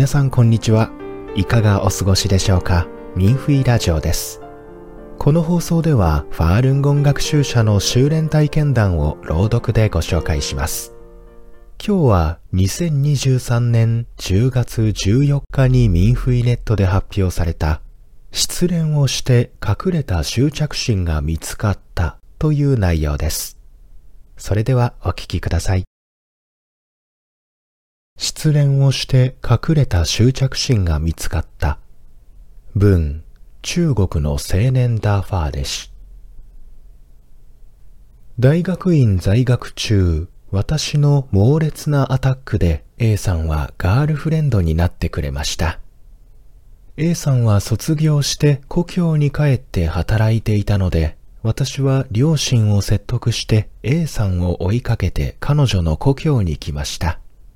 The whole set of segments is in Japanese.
皆さんこんにちは。いかがお過ごしでしょうか。ミンフィラジオです。この放送ではファールンゴン学習者の修練体験談を朗読でご紹介します。今日は2023年10月14日にミンフィネットで発表された失恋をして隠れた執着心が見つかったという内容です。それではお聞きください。失恋をして隠れた執着心が見つかった。文、中国の青年ダーファー弟子。大学院在学中、私の猛烈なアタックで A さんはガールフレンドになってくれました。A さんは卒業して故郷に帰って働いていたので、私は両親を説得して A さんを追いかけて彼女の故郷に来ました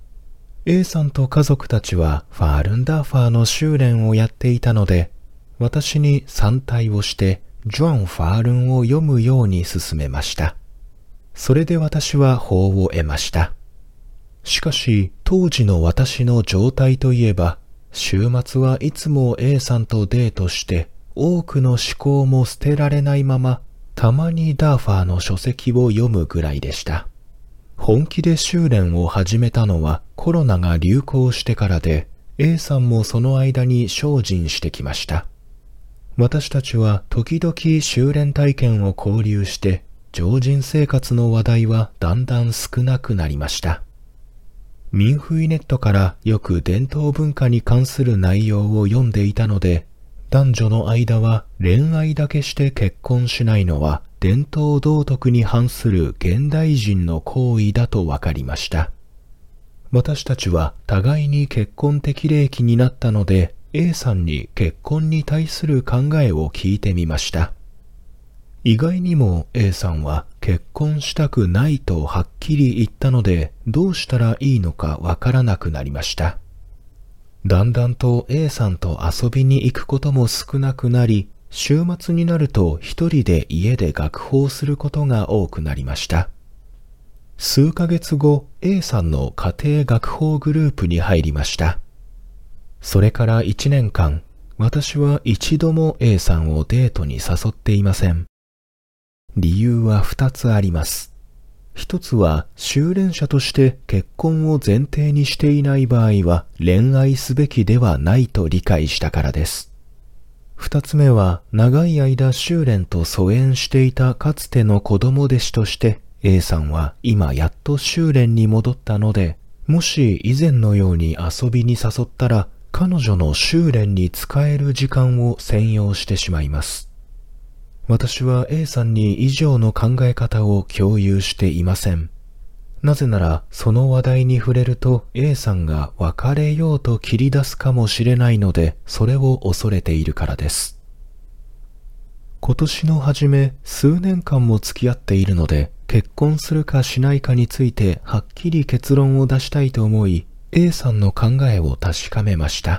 。A さんと家族たちはファールンダーファーの修練をやっていたので、私に参対をしてジョアン・ファールンを読むように勧めました。それで私は法を得ました。しかし当時の私の状態といえば、週末はいつも A さんとデートして多くの思考も捨てられないまま、たまにダーファーの書籍を読むぐらいでした。本気で修練を始めたのはコロナが流行してからで、A さんもその間に精進してきました。私たちは時々修練体験を交流して、常人生活の話題はだんだん少なくなりました。ミンフイネットからよく伝統文化に関する内容を読んでいたので、男女の間は恋愛だけして結婚しないのは伝統道徳に反する現代人の行為だと分かりました。私たちは互いに結婚適齢期になったので、A さんに結婚に対する考えを聞いてみました。意外にも A さんは結婚したくないとはっきり言ったので、どうしたらいいのかわからなくなりました。だんだんと A さんと遊びに行くことも少なくなり、週末になると一人で家で学法することが多くなりました。数ヶ月後、A さんの家庭学法グループに入りました。それから1年間、私は一度も A さんをデートに誘っていません。理由は2つあります。一つは修練者として結婚を前提にしていない場合は恋愛すべきではないと理解したからです。二つ目は長い間修練と疎遠していたかつての子供弟子として A さんは今やっと修練に戻ったので、もし以前のように遊びに誘ったら彼女の修練に使える時間を占用してしまいます。私は A さんに以上の考え方を共有していません。なぜならその話題に触れると A さんが別れようと切り出すかもしれないので、それを恐れているからです。今年の初め数年間も付き合っているので、結婚するかしないかについてはっきり結論を出したいと思い、A さんの考えを確かめました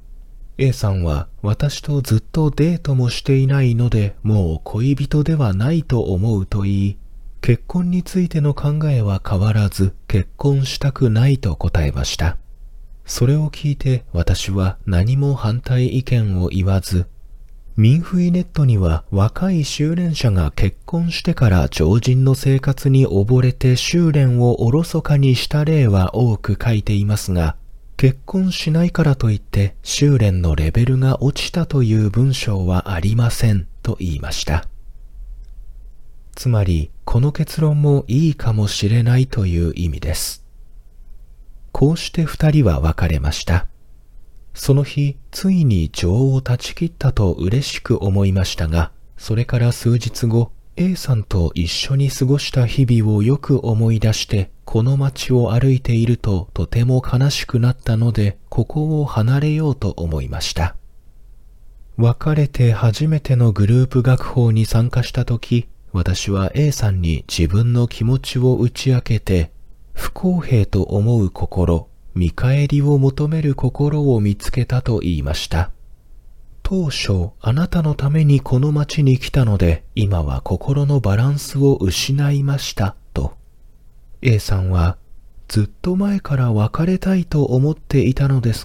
。A さんは私とずっとデートもしていないので、もう恋人ではないと思うと言い、結婚についての考えは変わらず結婚したくないと答えました。それを聞いて私は何も反対意見を言わず、ミンフイネットには若い修練者が結婚してから常人の生活に溺れて修練をおろそかにした例は多く書いていますが、結婚しないからといって修練のレベルが落ちたという文章はありませんと言いました。つまりこの結論もいいかもしれないという意味です。こうして二人は別れました。その日、ついに情を断ち切ったと嬉しく思いましたが、それから数日後、A さんと一緒に過ごした日々をよく思い出して、この街を歩いているととても悲しくなったので、ここを離れようと思いました。別れて初めてのグループ学法に参加したとき、私は A さんに自分の気持ちを打ち明けて、不公平と思う心、見返りを求める心を見つけたと言いました。当初、あなたのためにこの町に来たので、今は心のバランスを失いました、と。A さんは、ずっと前から別れたいと思っていたのですが、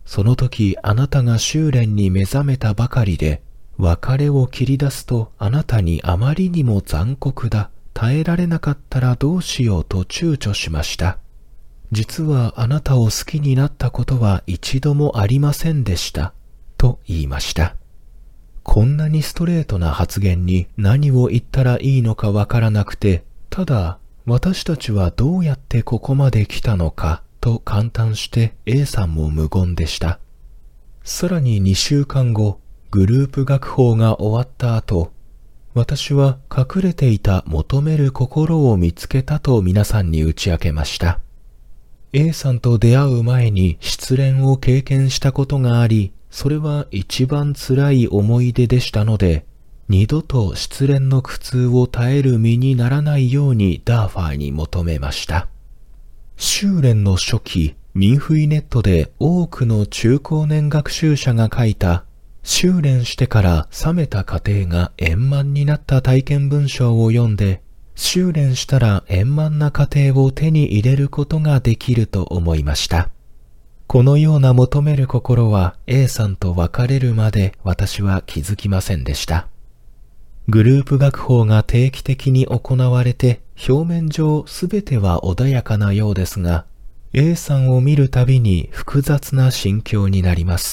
その時あなたが修練に目覚めたばかりで、別れを切り出すとあなたにあまりにも残酷だ。耐えられなかったらどうしようと躊躇しました。実はあなたを好きになったことは一度もありませんでした。と言いました。こんなにストレートな発言に何を言ったらいいのかわからなくて、ただ私たちはどうやってここまで来たのかと感嘆して A さんも無言でした。さらに2週間後、グループ学法が終わった後、私は隠れていた求める心を見つけたと皆さんに打ち明けました。A さんと出会う前に失恋を経験したことがあり、それは一番辛い思い出でしたので、二度と失恋の苦痛を耐える身にならないようにダーファーに求めました。修練の初期、ミンフイネットで多くの中高年学習者が書いた修練してから冷めた家庭が円満になった体験文章を読んで、修練したら円満な家庭を手に入れることができると思いました。このような求める心は A さんと別れるまで私は気づきませんでした。グループ学法が定期的に行われて、表面上すべては穏やかなようですが、A さんを見るたびに複雑な心境になります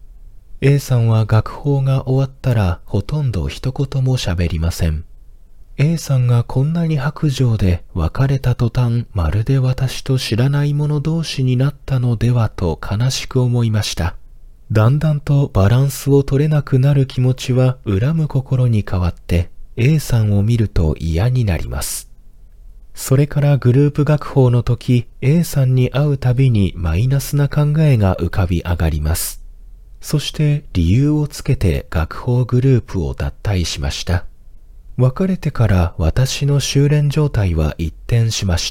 。A さんは学法が終わったらほとんど一言も喋りません。A さんがこんなに薄情で別れた途端まるで私と知らない者同士になったのではと悲しく思いました。だんだんとバランスを取れなくなる気持ちは恨む心に変わって A さんを見ると嫌になります。それからグループ学法の時 A さんに会うたびにマイナスな考えが浮かび上がります。そして理由をつけて学法グループを脱退しました。別れてから私の修練状態は一転しました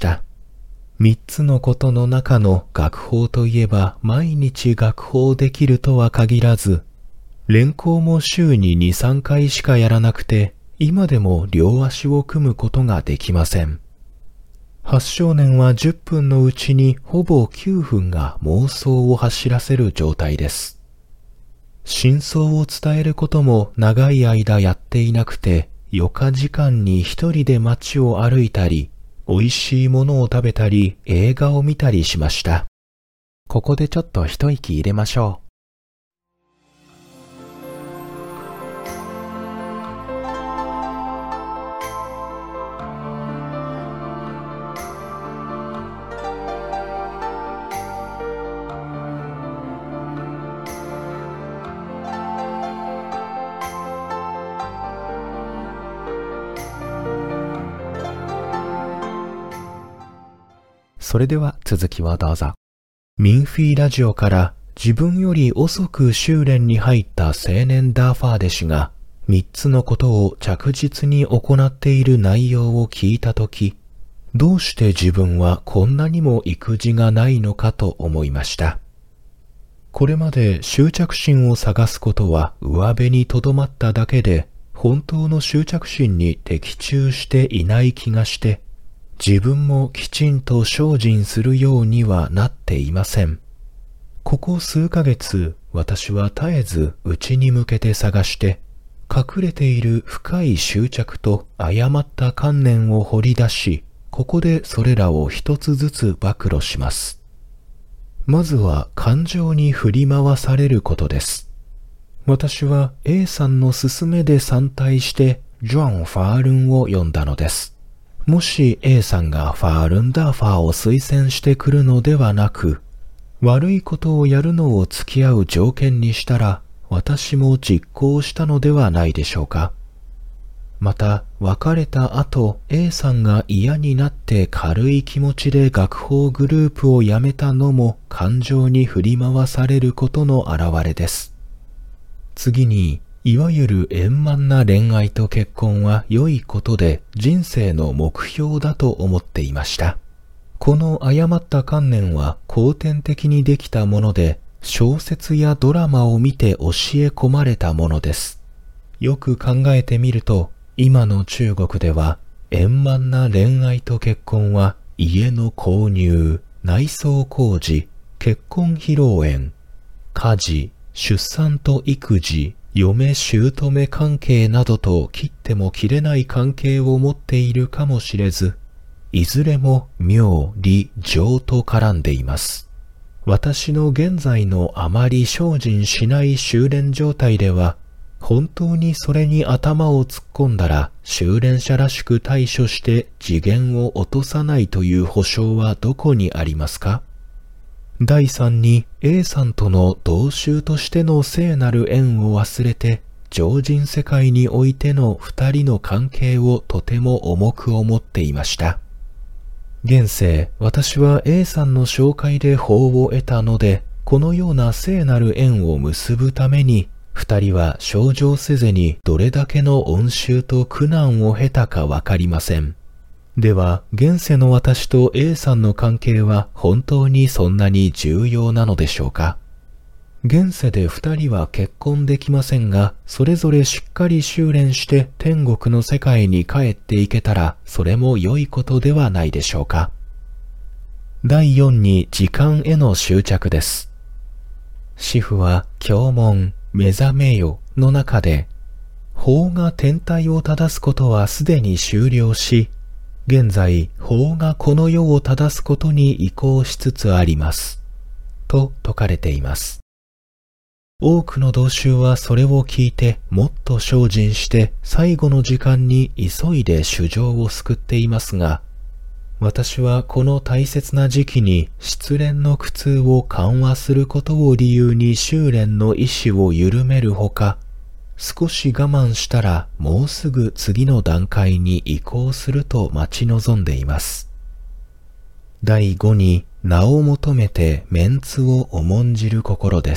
。3つのことの中の学法といえば毎日学法できるとは限らず、連行も週に2、3回しかやらなくて、今でも両足を組むことができません。発症年は10分のうちにほぼ9分が妄想を走らせる状態です。真相を伝えることも長い間やっていなくて、余暇時間に一人で街を歩いたり、美味しいものを食べたり、映画を見たりしました。ここでちょっと一息入れましょう。それでは続きをどうぞ。ミンフィーラジオから自分より遅く修練に入った青年ダーファーデ氏が3つのことを着実に行っている内容を聞いたとき、どうして自分はこんなにも育児がないのかと思いました。これまで執着心を探すことは上辺にとどまっただけで、本当の執着心に的中していない気がして、自分もきちんと精進するようにはなっていません。ここ数ヶ月、私は絶えず内に向けて探して、隠れている深い執着と誤った観念を掘り出し、ここでそれらを一つずつ暴露します。まずは感情に振り回されることです。私は A さんの勧めで参拝してジョン・ファールンを読んだのです。もし A さんがファールンダーファーを推薦してくるのではなく、悪いことをやるのを付き合う条件にしたら、私も実行したのではないでしょうか。また、別れた後、A さんが嫌になって軽い気持ちで学法グループを辞めたのも感情に振り回されることの表れです。次に、いわゆる円満な恋愛と結婚は良いことで人生の目標だと思っていました。この誤った観念は後天的にできたもので、小説やドラマを見て教え込まれたものです。よく考えてみると、今の中国では円満な恋愛と結婚は家の購入、内装工事、結婚披露宴、 家事、出産と育児、嫁姑関係などと切っても切れない関係を持っているかもしれず、いずれも名利情と絡んでいます。私の現在のあまり精進しない修練状態では、本当にそれに頭を突っ込んだら修練者らしく対処して次元を落とさないという保証はどこにありますか？第三に A さんとの同宗としての聖なる縁を忘れて、常人世界においての二人の関係をとても重く思っていました。現世、私は A さんの紹介で法を得たので、このような聖なる縁を結ぶために、二人は症状せずにどれだけの恩習と苦難を経たかわかりません。では、現世の私と A さんの関係は本当にそんなに重要なのでしょうか？現世で二人は結婚できませんが、それぞれしっかり修練して天国の世界に帰っていけたら、それも良いことではないでしょうか。第4に時間への執着です。師父は経文、目覚めよの中で、法が天体を正すことはすでに終了し、現在法がこの世を正すことに移行しつつあります。と説かれています。多くの同宗はそれを聞いてもっと精進して最後の時間に急いで衆生を救っていますが、私はこの大切な時期に失恋の苦痛を緩和することを理由に修練の意志を緩めるほか、少し我慢したらもうすぐ次の段階に移行すると待ち望んでいます。第5に名を求めてメンツを重んじる心です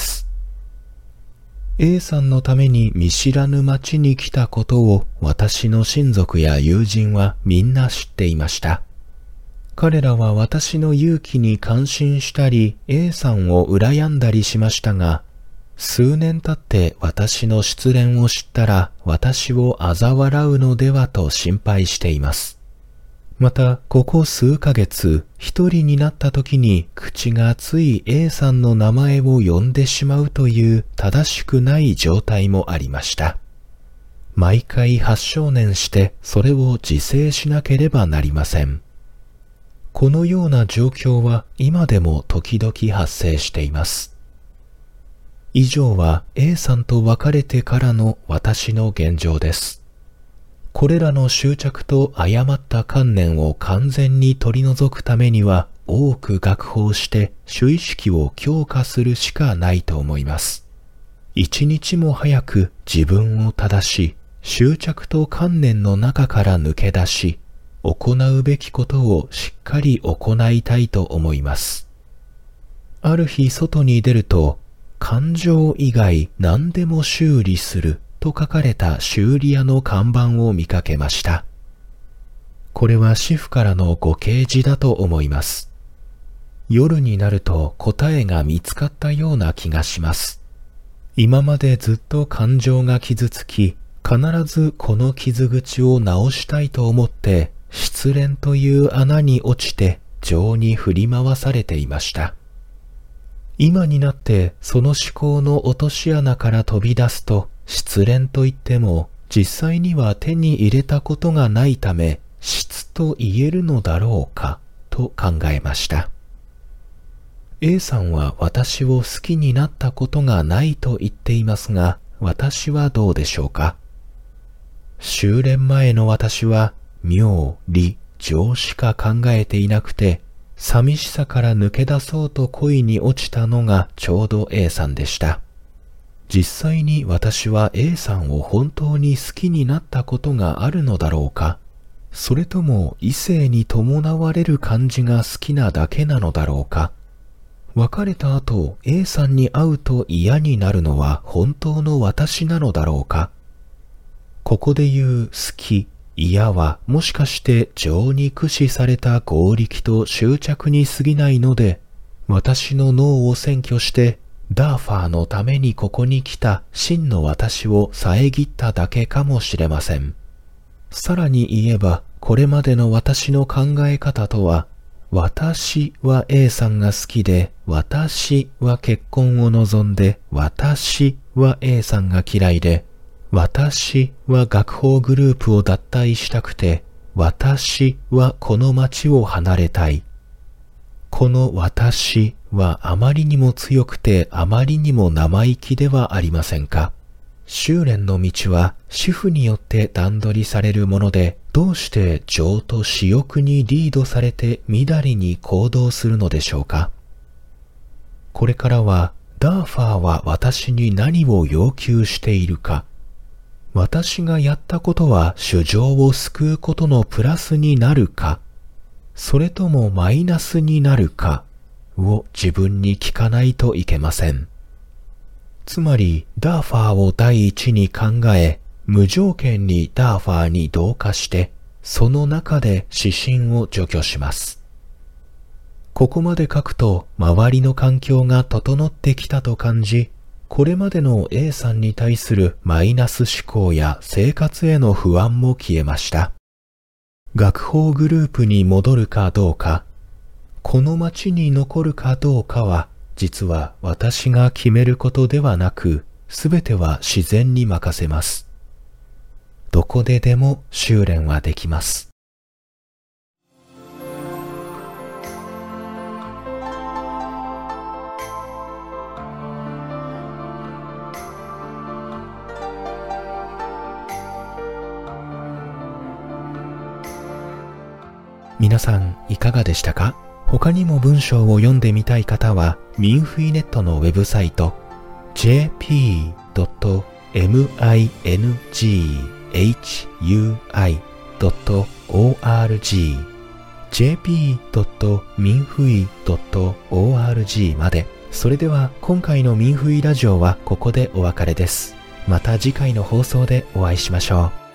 。A さんのために見知らぬ町に来たことを私の親族や友人はみんな知っていました。彼らは私の勇気に感心したり A さんを羨んだりしましたが、数年経って私の失恋を知ったら私を嘲笑うのではと心配しています。また、ここ数ヶ月、一人になった時に口がつい A さんの名前を呼んでしまうという正しくない状態もありました。毎回発症念してそれを自制しなければなりません。このような状況は今でも時々発生しています。以上は A さんと別れてからの私の現状です。これらの執着と誤った観念を完全に取り除くためには多く学法して主意識を強化するしかないと思います。一日も早く自分を正し、執着と観念の中から抜け出し、行うべきことをしっかり行いたいと思います。ある日外に出ると、感情以外何でも修理すると書かれた修理屋の看板を見かけました。これは師父からのご啓示だと思います。夜になると答えが見つかったような気がします。今までずっと感情が傷つき、必ずこの傷口を直したいと思って失恋という穴に落ちて情に振り回されていました。今になってその思考の落とし穴から飛び出すと、失恋といっても実際には手に入れたことがないため失と言えるのだろうかと考えました。A さんは私を好きになったことがないと言っていますが、私はどうでしょうか。修練前の私は名利情しか考えていなくて、寂しさから抜け出そうと恋に落ちたのがちょうど A さんでした。実際に私は A さんを本当に好きになったことがあるのだろうか、それとも異性に伴われる感じが好きなだけなのだろうか。別れた後 A さんに会うと嫌になるのは本当の私なのだろうか。ここで言う好き、嫌はもしかして情に駆使された合力と執着に過ぎないので、私の脳を占拠してダーファーのためにここに来た真の私を遮っただけかもしれません。さらに言えば、これまでの私の考え方とは、私は A さんが好きで、 私は結婚を望んで、私は A さんが嫌いで、私は学法グループを脱退したくて、私はこの町を離れたい。この私はあまりにも強くてあまりにも生意気ではありませんか。修練の道は主婦によって段取りされるもので、どうして情と私欲にリードされてみだりに行動するのでしょうか。これからはダーファーは私に何を要求しているか、私がやったことは主情を救うことのプラスになるか、それともマイナスになるかを自分に聞かないといけません。つまり、ダーファーを第一に考え、無条件にダーファーに同化して、その中で指針を除去します。ここまで書くと、周りの環境が整ってきたと感じ、これまでの A さんに対するマイナス思考や生活への不安も消えました。学法グループに戻るかどうか、この町に残るかどうかは、実は私が決めることではなく、すべては自然に任せます。どこででも修練はできます。皆さんいかがでしたか？他にも文章を読んでみたい方は、ミンフィネットのウェブサイト jp.minghui.org jp.minfui.org まで。それでは今回のミンフイラジオはここでお別れです。また次回の放送でお会いしましょう。